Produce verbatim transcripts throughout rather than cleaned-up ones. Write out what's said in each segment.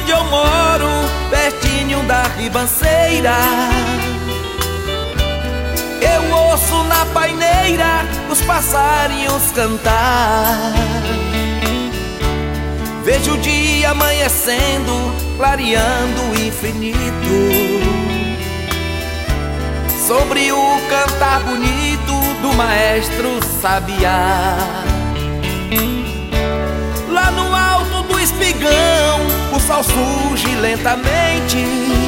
onde eu moro, pertinho da ribanceira, eu ouço na paineira os passarinhos cantar. Vejo o dia amanhecendo, clareando o infinito, sobre o cantar bonito do maestro sabiá. Lá no alto do espigão, o sol surge lentamente,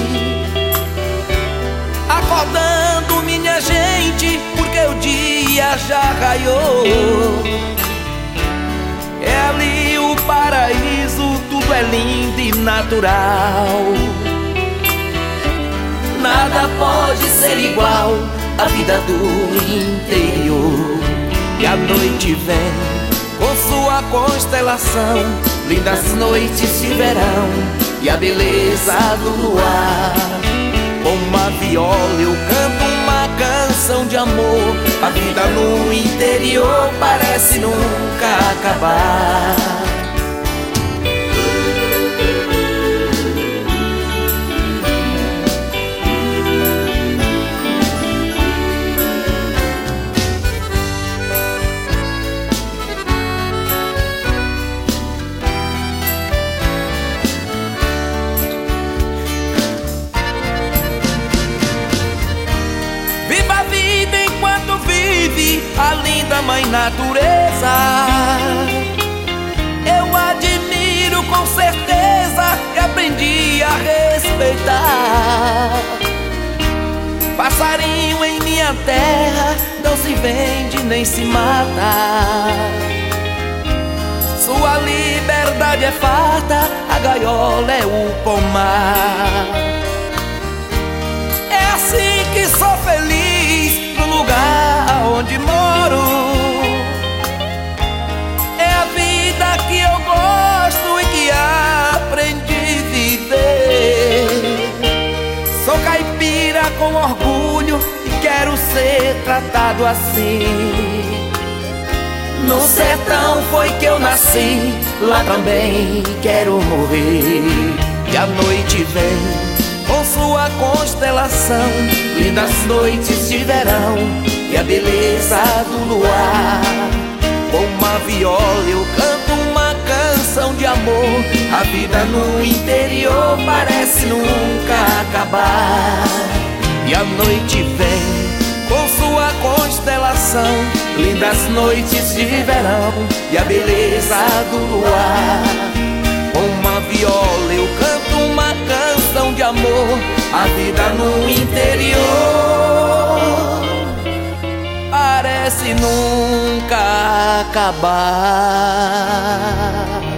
acordando minha gente, porque o dia já raiou. É ali o paraíso, tudo é lindo e natural. Nada pode ser igual à vida do interior. E a noite vem com sua constelação, lindas noites de verão e a beleza do luar. Com uma viola eu canto uma canção de amor. A vida no interior parece nunca acabar. A linda mãe natureza, eu admiro com certeza e aprendi a respeitar. Passarinho em minha terra não se vende nem se mata. Sua liberdade é farta, a gaiola é o pomar. É assim que sou feliz no lugar onde moro. É a vida que eu gosto e que aprendi a viver. Sou caipira com orgulho e quero ser tratado assim. No sertão foi que eu nasci, lá também quero morrer. E a noite vem com sua constelação, lindas noites de verão e a beleza do luar. Com uma viola eu canto uma canção de amor. A vida no interior parece nunca acabar. E a noite vem com sua constelação, lindas noites de verão e a beleza do luar. Com uma viola eu canto uma canção de amor. A vida no interior parece nunca acabar.